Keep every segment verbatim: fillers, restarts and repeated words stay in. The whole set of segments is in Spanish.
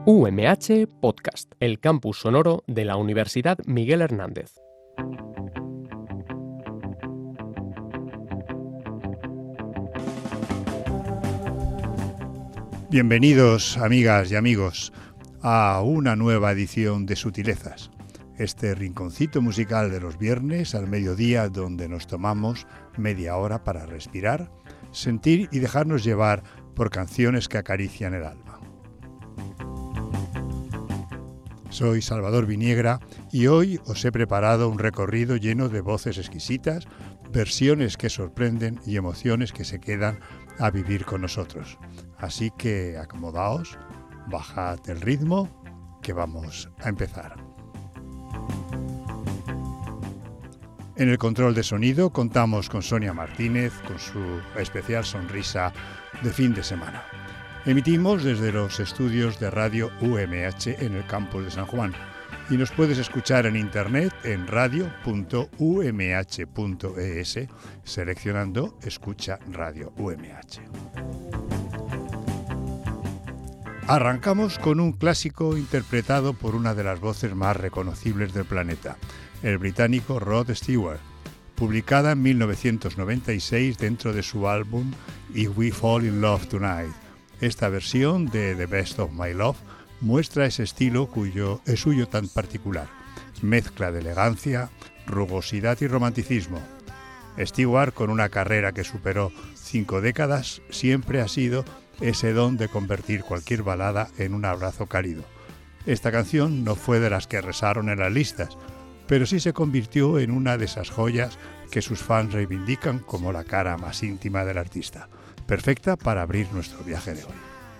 U M H Podcast, el campus sonoro de la Universidad Miguel Hernández. Bienvenidos, amigas y amigos, a una nueva edición de Sutilezas, este rinconcito musical de los viernes al mediodía donde nos tomamos media hora para respirar, sentir y dejarnos llevar por canciones que acarician el alma. Soy Salvador Viniegra y hoy os he preparado un recorrido lleno de voces exquisitas, versiones que sorprenden y emociones que se quedan a vivir con nosotros. Así que acomodaos, bajad el ritmo, que vamos a empezar. En el control de sonido contamos con Sonia Martínez, con su especial sonrisa de fin de semana. Emitimos desde los estudios de Radio U M H en el campus de San Juan y nos puedes escuchar en internet en radio punto u m h punto e s seleccionando Escucha Radio U M H. Arrancamos con un clásico interpretado por una de las voces más reconocibles del planeta, el británico Rod Stewart, publicada en mil novecientos noventa y seis dentro de su álbum If We Fall in Love Tonight. Esta versión de The Best of My Love muestra ese estilo cuyo es suyo tan particular, mezcla de elegancia, rugosidad y romanticismo. Stewart, con una carrera que superó cinco décadas, siempre ha sido ese don de convertir cualquier balada en un abrazo cálido. Esta canción no fue de las que rezaron en las listas, pero sí se convirtió en una de esas joyas que sus fans reivindican como la cara más íntima del artista. Perfecta para abrir nuestro viaje de hoy.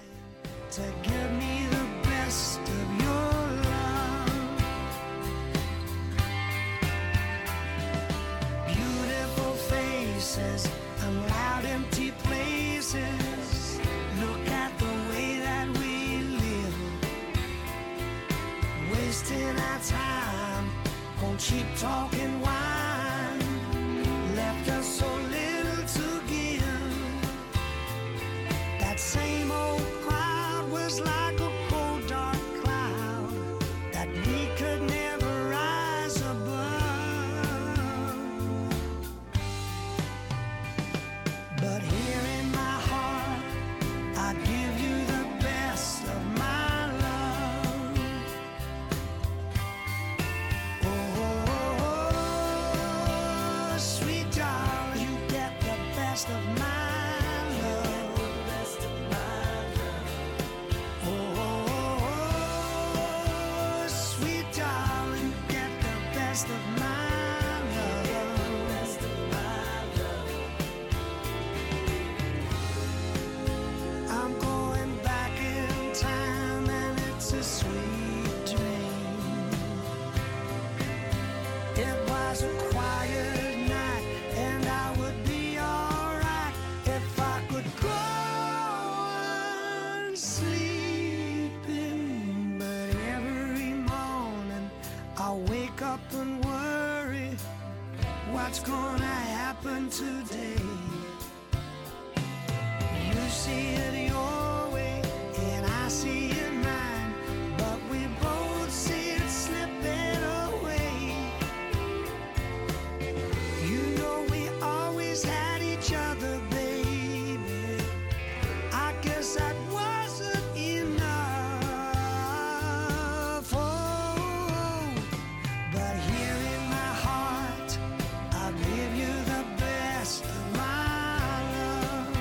Cheap talking wine left us so little to give. That same old crowd was like a cold dark cloud that we could never rise above. But here in my heart I give you the best of my love. Of my love, best of my love. Oh, sweet darling, get the best of my love, best of my love. I'm going back in time and it's a sweet dream. It was a quiet night and I would be if I could go on sleeping, but every morning I wake up and worry what's gonna happen today. You see it your way and I see it mine, but we both see it slipping away. You know we always had each other, baby. That wasn't enough, oh, but here in my heart I'll give you the best of my love.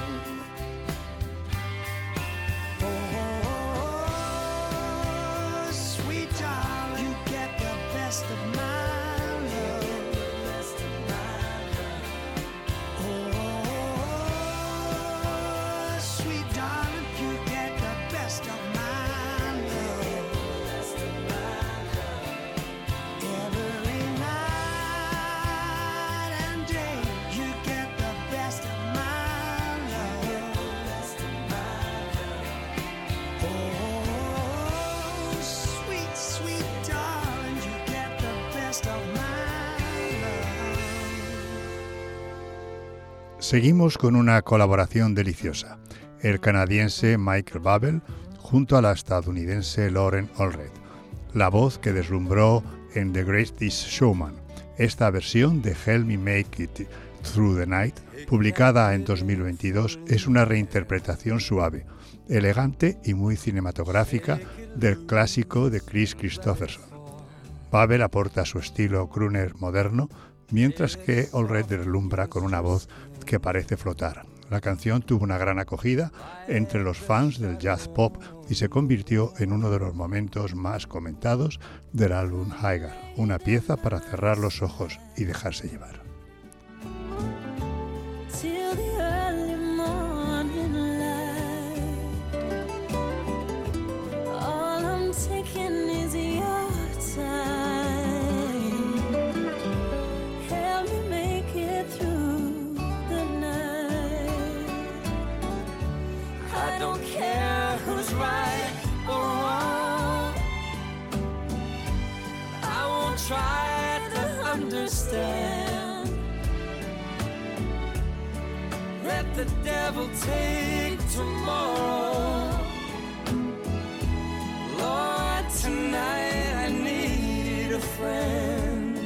Oh, sweet darling, you get the best of my love, best of my love. Oh, sweet darling, best of my love, best of my love. Every night and day, you get the best of my love, best of my love. Oh, sweet, sweet darling, you get the best of my love. Seguimos con una colaboración deliciosa. El canadiense Michael Bublé junto a la estadounidense Lauren Allred, la voz que deslumbró en The Greatest Showman. Esta versión de Help Me Make It Through the Night, publicada en dos mil veintidós, es una reinterpretación suave, elegante y muy cinematográfica del clásico de Chris Christopherson. Babel aporta su estilo crooner moderno, mientras que Allred deslumbra con una voz que parece flotar. La canción tuvo una gran acogida entre los fans del jazz pop y se convirtió en uno de los momentos más comentados del álbum Hagar, una pieza para cerrar los ojos y dejarse llevar. Try to understand. Let the devil take tomorrow. Lord, tonight I need a friend.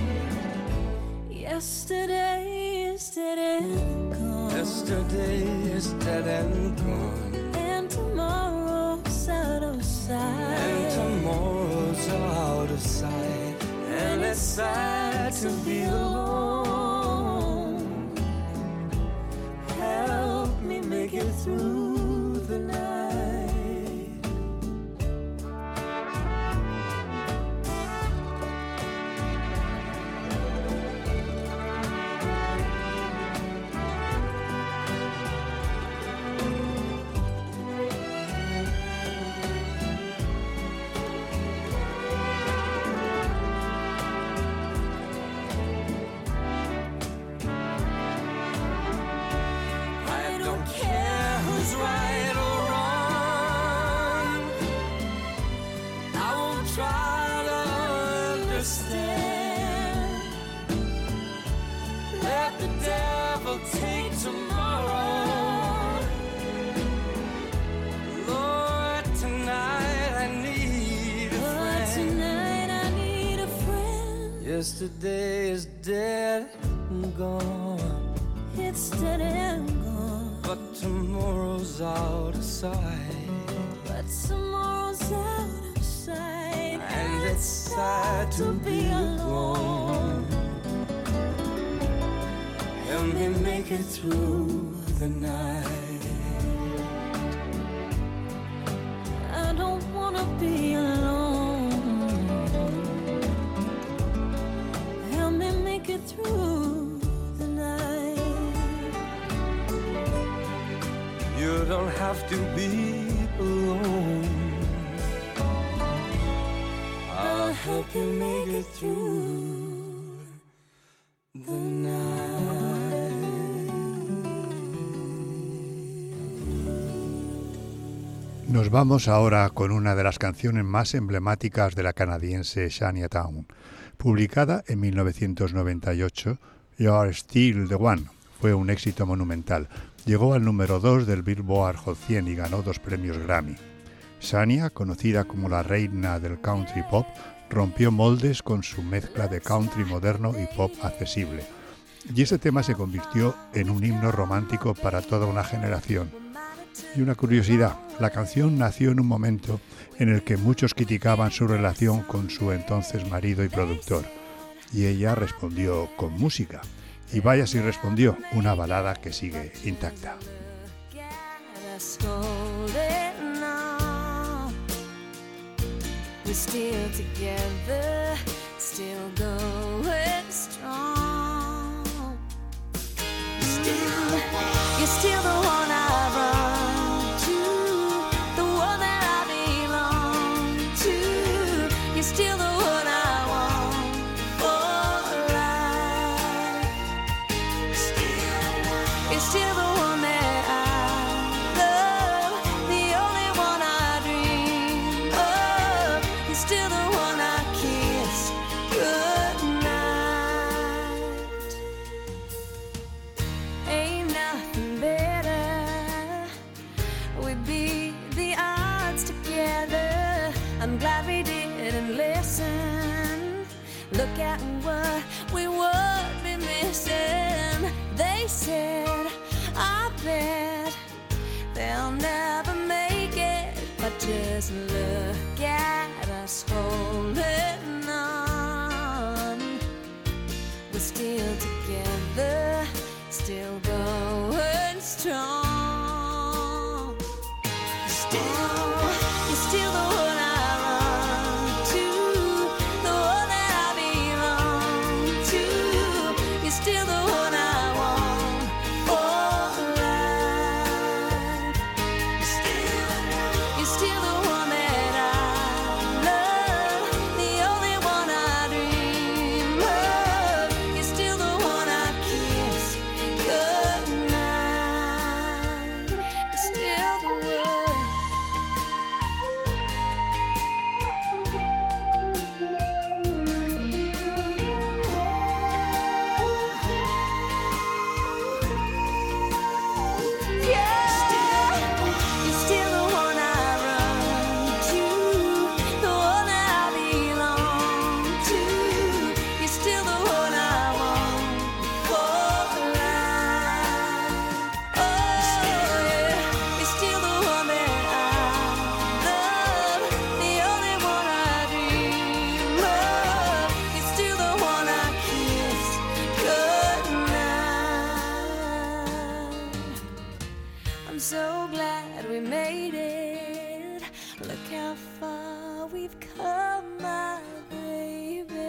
Yesterday is dead and gone. Yesterday is dead and gone. And tomorrow's out of sight. And tomorrow's out of sight. And it's sad to be alone. Help me make it through the night. Yesterday is dead and gone. It's dead and gone. But tomorrow's out of sight. But tomorrow's out of sight. And it's sad to be alone. Help me make it through the night. I don't wanna be alone. Get through the night. You don't have to be alone. I'll help you make it through the night. Nos vamos ahora con una de las canciones más emblemáticas de la canadiense Shania Twain. Publicada en mil novecientos noventa y ocho, You're Still the One fue un éxito monumental. Llegó al número dos del Billboard Hot cien y ganó dos premios Grammy. Shania, conocida como la reina del country pop, rompió moldes con su mezcla de country moderno y pop accesible. Y ese tema se convirtió en un himno romántico para toda una generación. Y una curiosidad, la canción nació en un momento en el que muchos criticaban su relación con su entonces marido y productor, y ella respondió con música. Y vaya si respondió, una balada que sigue intacta. Still the one I want for life. You're still the one that I love, the only one I dream of. You're still the one I kiss goodnight. Ain't nothing better. We beat the odds I'm glad we didn't listen. Look at what we would be missing. They said, I bet they'll never make it, but just look at us holding on. We're still together, still going strong. Still, you're still the one I run to, the one that I belong to. You're still the one I want for life. You're still, you're still the one that I love, the only one I dream of. You're still the one I kiss goodnight. You're still the one. I'm so glad we made it. Look how far we've come, my baby.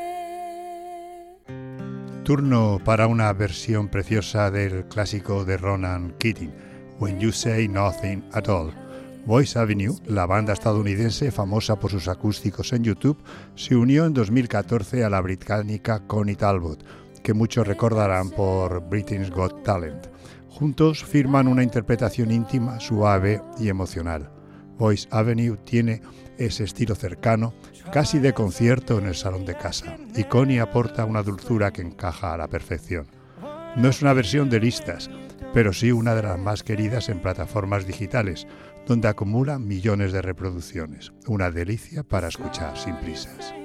Turno para una versión preciosa del clásico de Ronan Keating, When You Say Nothing at All. Voice Avenue, la banda estadounidense famosa por sus acústicos en YouTube, se unió en dos mil catorce a la británica Connie Talbot, que muchos recordarán por Britain's Got Talent. Juntos firman una interpretación íntima, suave y emocional. Voice Avenue tiene ese estilo cercano, casi de concierto en el salón de casa, y Connie aporta una dulzura que encaja a la perfección. No es una versión de listas, pero sí una de las más queridas en plataformas digitales, donde acumula millones de reproducciones. Una delicia para escuchar sin prisas.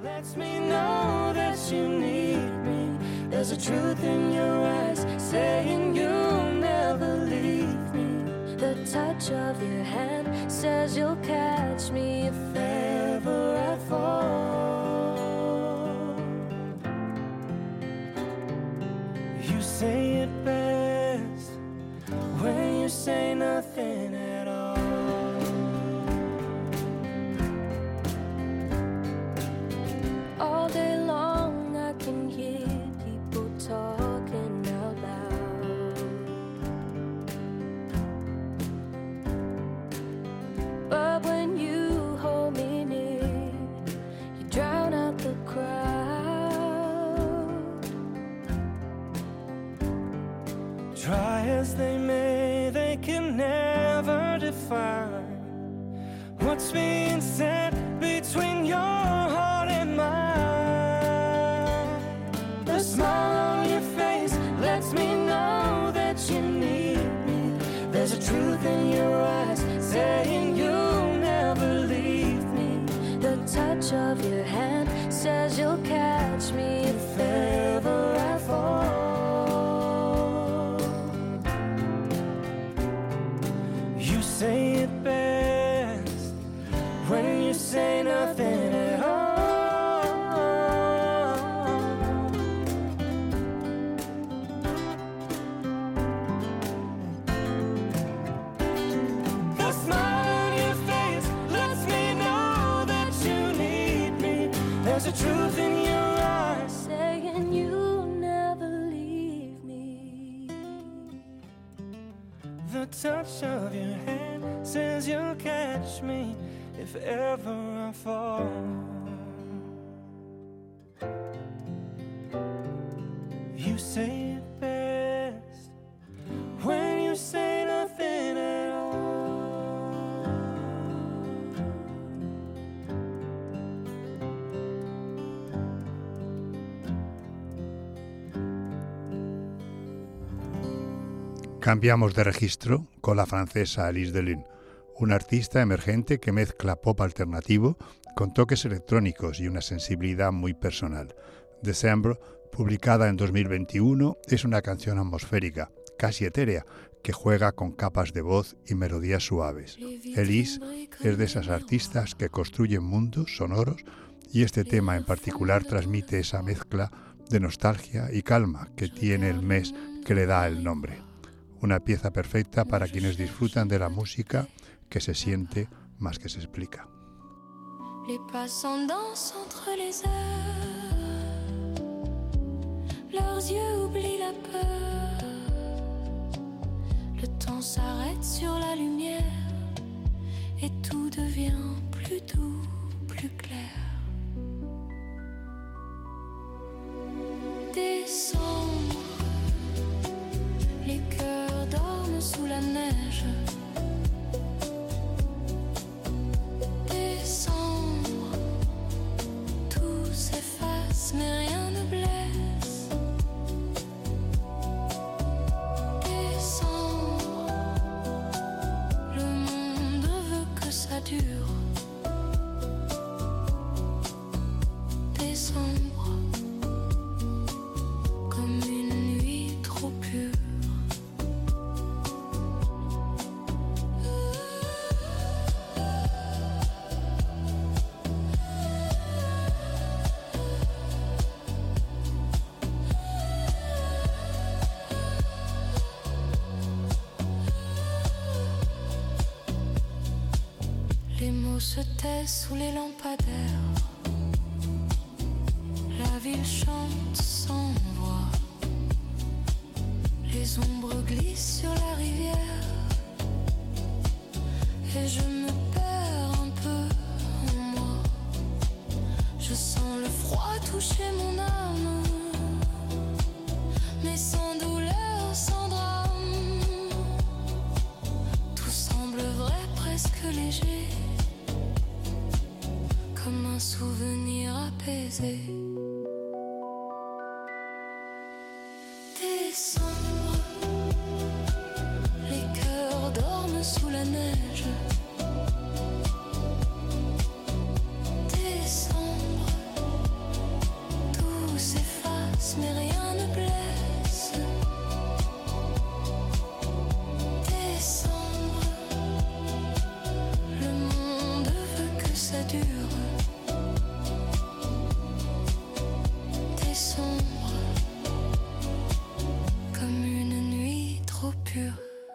There's a truth in your eyes saying you'll never leave me. The touch of your hand says you'll catch me if ever I fall. You say it best when you say nothing at all. All day long I can hear talking out loud, but when you hold me near, you drown out the crowd. Try as they may, they can never define what's being said between your heart and mine. The smile on your face lets me know that you need me. There's a truth in your eyes saying you'll never leave me. The touch of your hand says you'll catch me if ever I fall. You say it best when you say nothing at all. There's a truth in your eyes saying you'll never leave me. The touch of your hand says you'll catch me if ever I fall. You say it best when you say nothing at all. Cambiamos de registro con la francesa Alice Delune, un artista emergente que mezcla pop alternativo con toques electrónicos y una sensibilidad muy personal. December, publicada en dos mil veintiuno, es una canción atmosférica, casi etérea, que juega con capas de voz y melodías suaves. Elise es de esas artistas que construyen mundos sonoros y este tema en particular transmite esa mezcla de nostalgia y calma que tiene el mes que le da el nombre. Una pieza perfecta para quienes disfrutan de la música que se siente más que se explica. Les passants dansent entre les heures, leurs yeux oublient la peur, le temps s'arrête sur la lumière et tout devient plus doux, plus clair. Décembre, les cœurs dorment sous la neige. Décembre, tout s'efface mais rien ne blesse. Décembre, le monde veut que ça dure. Décembre, comme une nuit trop pure. Les mots se taisent sous les lampadaires. La ville chante sans voix. Les ombres glissent sur la rivière. Et je me perds un peu en moi. Je sens le froid toucher mon âme. Mais sans douleur, sans drame. Tout semble vrai, presque léger. Comme un souvenir apaisé. Décembre, les cœurs dorment sous la neige. Décembre, tout s'efface mais rien ne blesse. Décembre, le monde veut que ça dure. Décembre, comme une nuit trop pure.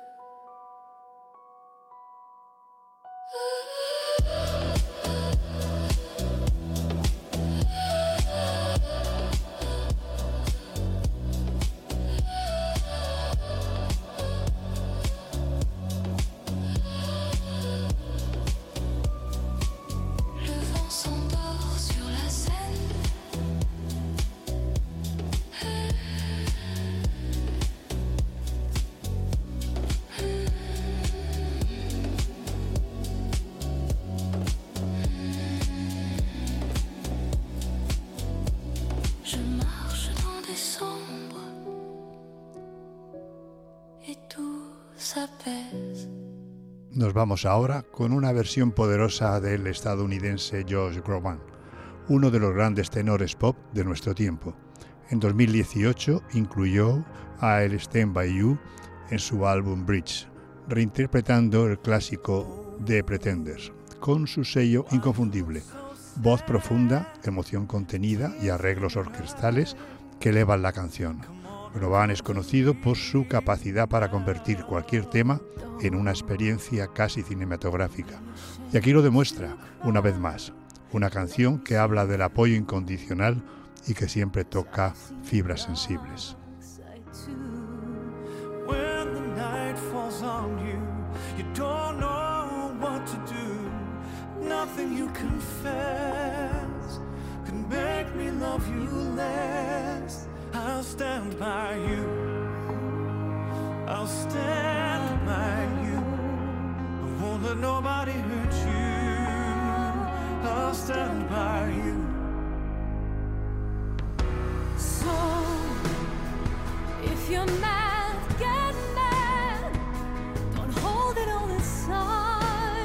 Le vent s'endort sur la Seine. Je marche dans décembre et tout s'apaise. Nos vamos ahora con una versión poderosa del estadounidense Josh Groban, uno de los grandes tenores pop de nuestro tiempo. En dos mil dieciocho incluyó a El Stand By You en su álbum Bridge, reinterpretando el clásico The Pretenders, con su sello inconfundible, voz profunda, emoción contenida y arreglos orquestales que elevan la canción. Groban es conocido por su capacidad para convertir cualquier tema en una experiencia casi cinematográfica. Y aquí lo demuestra, una vez más, una canción que habla del apoyo incondicional y que siempre toca fibras sensibles. When the night falls on you, you don't know what to do. Nothing you confess can make me love you less. I'll stand by you. I'll stand by you. I won't let nobody hurt you. I'll stand by you. So, if you're mad, get mad. Don't hold it all inside.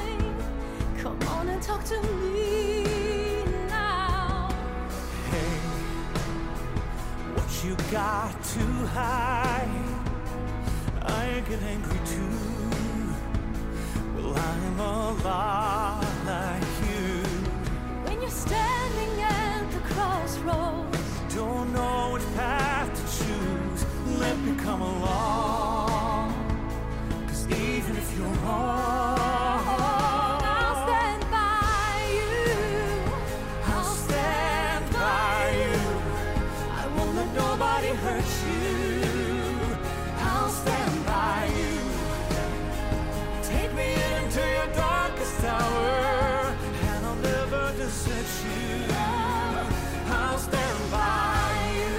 got too high. I get angry too. Well, I'm a lot like you. When you're standing at the crossroads, Don't know which path to choose. Let me come along. 'Cause even if you're wrong, I'll stand by you. I'll stand by you. I won't let nobody hurt you. I'll stand by you. Take me into your darkest hour, and I'll never desert you. I'll stand by you.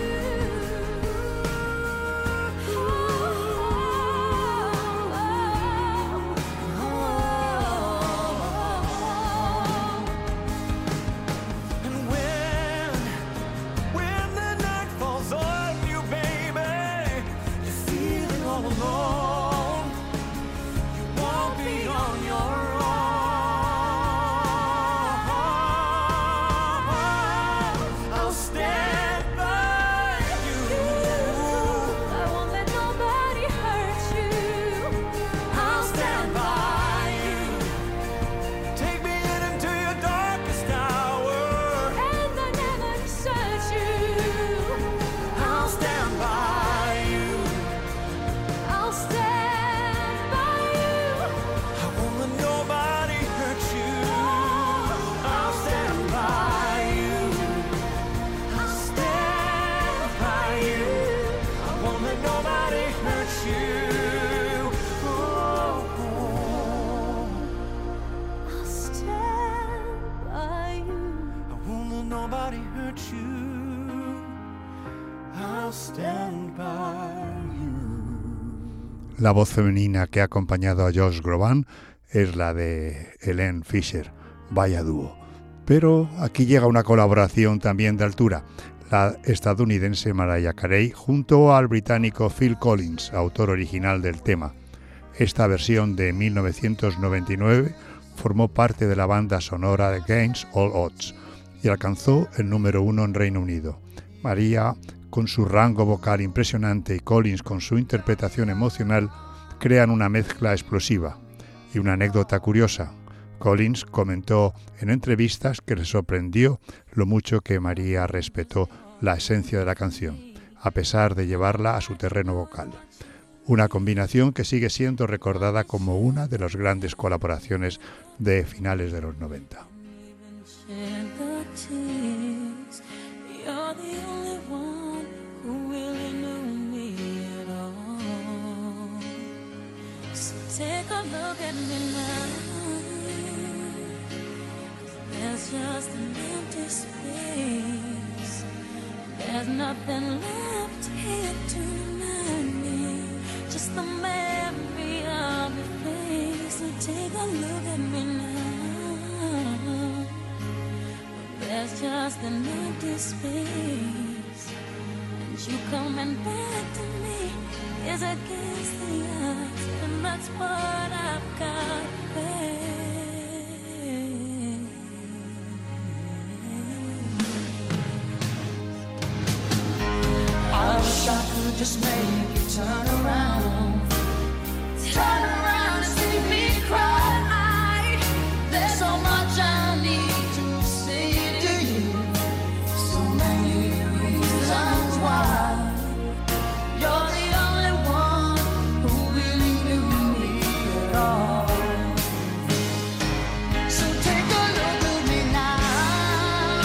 And when, when the night falls on you, baby, you're feeling all alone. You won't be on your own. I'll stand by you. I won't let nobody hurt you. I'll stand by you. Take me in into your darkest hour. And I never desert you. I'll stand by you. I'll stand by you. I won't let nobody hurt you. I'll stand by you. I'll stand by you. I won't let nobody hurt you. Oh, I'll stand by you. I won't let nobody hurt you. I'll stand by you. La voz femenina que ha acompañado a Josh Groban es la de Helene Fisher. Vaya dúo. Pero aquí llega una colaboración también de altura, la estadounidense Mariah Carey junto al británico Phil Collins, autor original del tema. Esta versión de mil novecientos noventa y nueve formó parte de la banda sonora de Against All Odds y alcanzó el número uno en Reino Unido. Mariah, con su rango vocal impresionante, y Collins con su interpretación emocional, crean una mezcla explosiva. Y una anécdota curiosa: Collins comentó en entrevistas que le sorprendió lo mucho que Mariah respetó la esencia de la canción, a pesar de llevarla a su terreno vocal. Una combinación que sigue siendo recordada como una de las grandes colaboraciones de finales de los noventa. Shed the tears. You're the only one who really knew me at all. So take a look at me now. There's just an empty space. There's nothing left here to remind me. Just the memory of your face. So take a look at me now. There's just an empty space, and you coming back to me is against the odds, and that's what I've got to pay. I wish I could just make you turn around, turn around and see me cry. There's so much I need to say to you, so many reasons why. You're the only one who really knew me at all. So take a look at me now.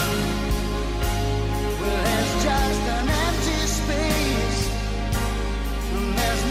Well, there's just an empty space, and there's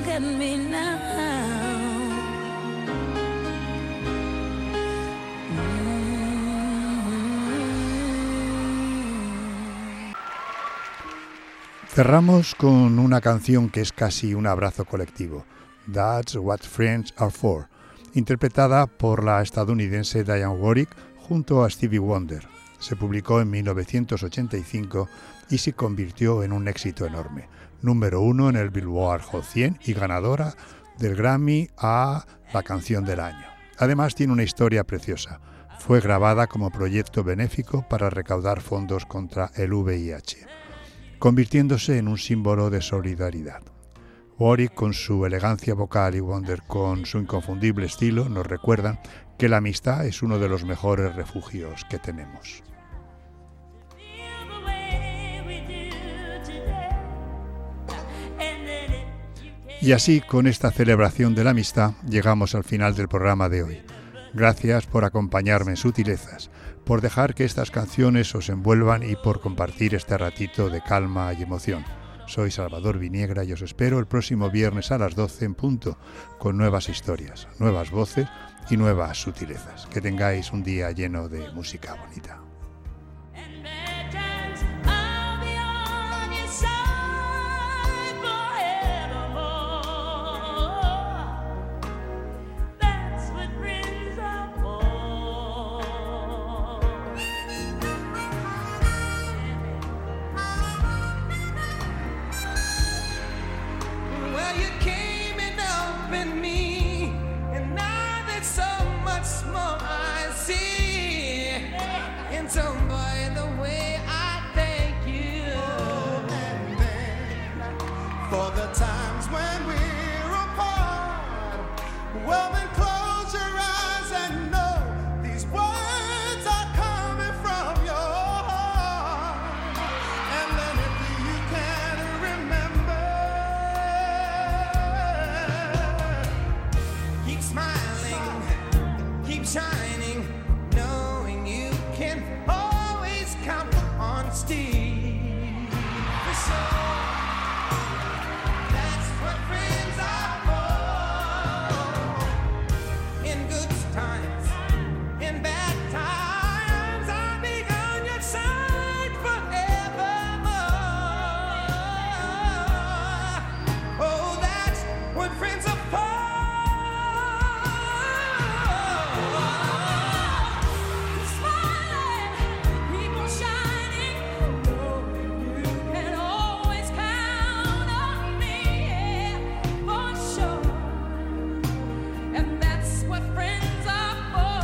at me now. Cerramos con una canción que es casi un abrazo colectivo, That's What Friends Are For, interpretada por la estadounidense Dionne Warwick junto a Stevie Wonder. Se publicó en mil novecientos ochenta y cinco y se convirtió en un éxito enorme, número uno en el Billboard Hot cien y ganadora del Grammy a la canción del año. Además tiene una historia preciosa. Fue grabada como proyecto benéfico para recaudar fondos contra el V I H, convirtiéndose en un símbolo de solidaridad. Warwick, con su elegancia vocal, y Wonder, con su inconfundible estilo, nos recuerdan que la amistad es uno de los mejores refugios que tenemos. Y así, con esta celebración de la amistad, llegamos al final del programa de hoy. Gracias por acompañarme en Sutilezas, por dejar que estas canciones os envuelvan y por compartir este ratito de calma y emoción. Soy Salvador Viniegra y os espero el próximo viernes a las doce en punto, con nuevas historias, nuevas voces y nuevas sutilezas. Que tengáis un día lleno de música bonita. Well, you came and opened me, and now there's so much more I see. And so, by the way, I thank you. And then, for the times when we're apart, well, then close your eyes and know these words are coming from your heart. And then if you can remember, keep smiling, keep shining, knowing you can always count on Steve. For sure, that's what friends are for. In good times, in bad times, I'll be on your side forevermore. Oh, that's what friends are for. Smiling, keep on shining, you can always count on me, yeah, for sure. And that's what friends are for.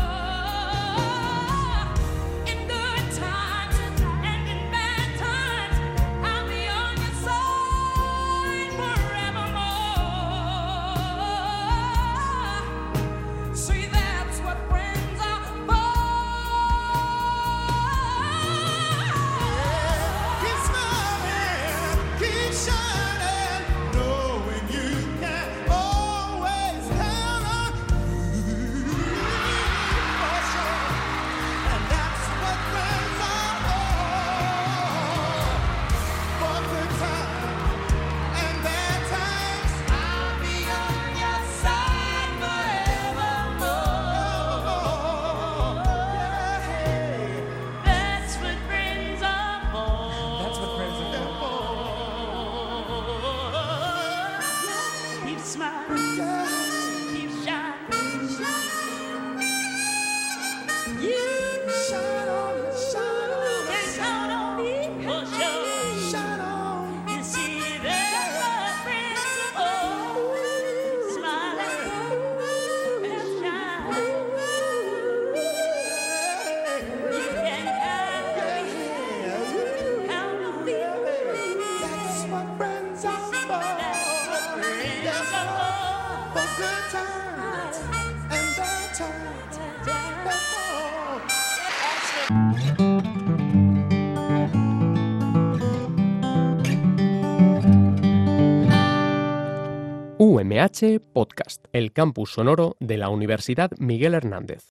In good times and in bad times, I'll be on your side forevermore. See, that's what friends are for. Keep smiling, keep shining, knowing you can always count on me, for sure. And that's what friends are for. For good times and bad times, I'll be on your side forevermore. That's what friends are for. That's what friends are for. Keep smiling, keep shining. You Shine on, shine on, can count on me for sure. shine on. You see, that's what friends are for. Smiling and shining. You can count on me, count on me. That's what friends are for. Friends are For good times and bad times. U M H Podcast, el campus sonoro de la Universidad Miguel Hernández.